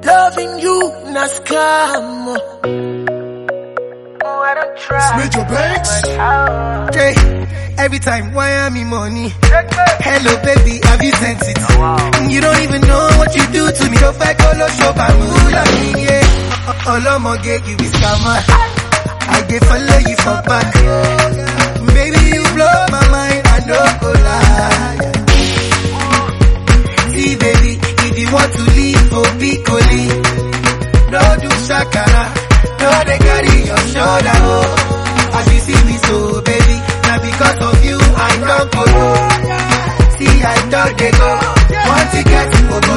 Loving you, na scam. Oh, I don't try. Major Banks. Okay. Every time, why am I money? Hello baby, have you sent it? You don't even know what you do to me. Go back, all show yeah. All I'm gonna get you is scammer. I get follow you for back. Baby, you blow my mind, I don't go lie. See baby, if you want to leave for Piccoli, no do shakara, no they carry your shoulder, oh. As you see me so baby, now because of you I don't go. See I don't they go, want to get to go,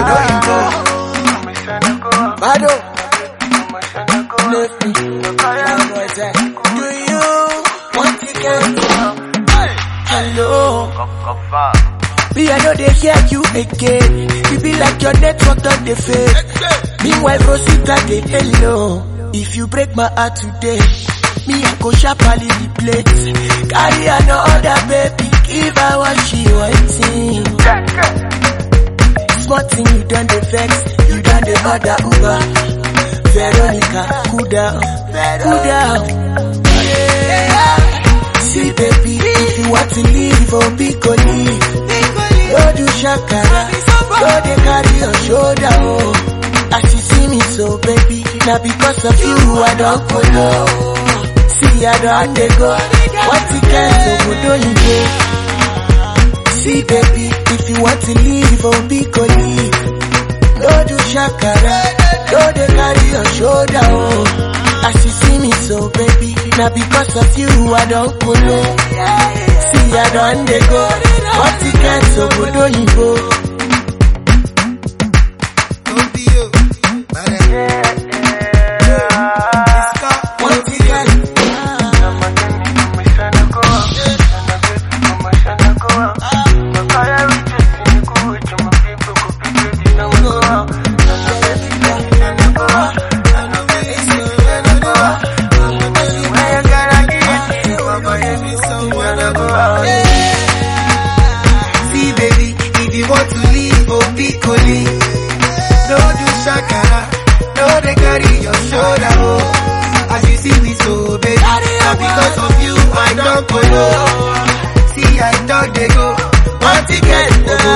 Bado, left me, do you want to get hello? Me, I know they hear you again. You be like your network on the fade. Meanwhile, Rosita, they hello. If you break my heart today, me, I go sharply replace. Carry another baby, give her what she waiting. Small thing, you done the vex, you done the other Uber. Veronica, cool down, cool down. Yeah. See, baby, if you want to leave, oh, Piccoli. Don't do shakara, don't they carry your shoulder, oh. As you see me so, baby, now because of you, I don't follow. See, I don't they go, what you can, so good, don't you go. See, baby, if you want to leave, oh, Piccoli. Don't do shakara, don't they carry your shoulder, oh. As you see me so, baby, now because of you, I don't follow. See, I don't they go, what you can, so good, don't you go. Don't be you, what you can. See baby, if you want to leave for Piccoli, don't do shakara, no they carry your shoulder, oh. As you see me so baby, now because of you I don't follow. See I don't they go, want to get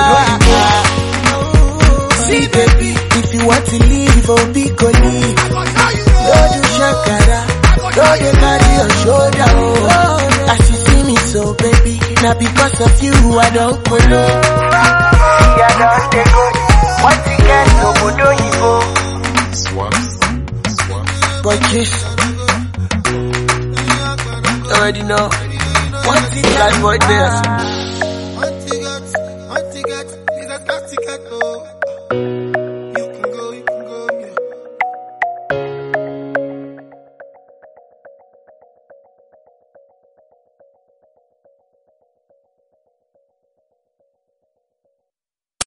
see baby, if you want to leave for Piccoli, don't do shakara, don't they carry your shoulder, oh. As you see me so baby, now because of you I don't follow. See I don't they go, want to get Boy, kiss. Already know. One thing that boy there. One ticket, is a ticket, oh.